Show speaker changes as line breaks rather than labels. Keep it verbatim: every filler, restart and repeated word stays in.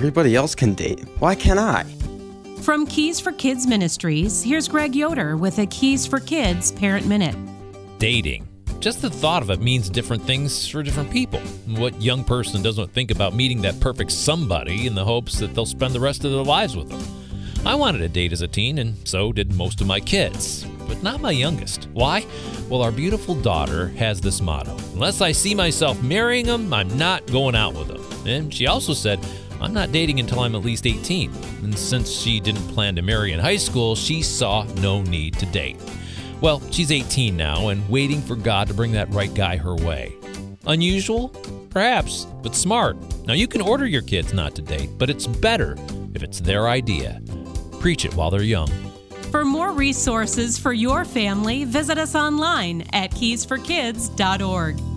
Everybody else can date. Why can't I?
From Keys for Kids Ministries, here's Greg Yoder with a Keys for Kids Parent Minute.
Dating. Just the thought of it means different things for different people. What young person doesn't think about meeting that perfect somebody in the hopes that they'll spend the rest of their lives with them? I wanted a date as a teen, and so did most of my kids, but not my youngest. Why? Well, our beautiful daughter has this motto: unless I see myself marrying him, I'm not going out with him. And she also said, I'm not dating until I'm at least eighteen. And since she didn't plan to marry in high school, she saw no need to date. Well, she's eighteen now and waiting for God to bring that right guy her way. Unusual? Perhaps, but smart. Now, you can order your kids not to date, but it's better if it's their idea. Preach it while they're young.
For more resources for your family, visit us online at keys for kids dot org.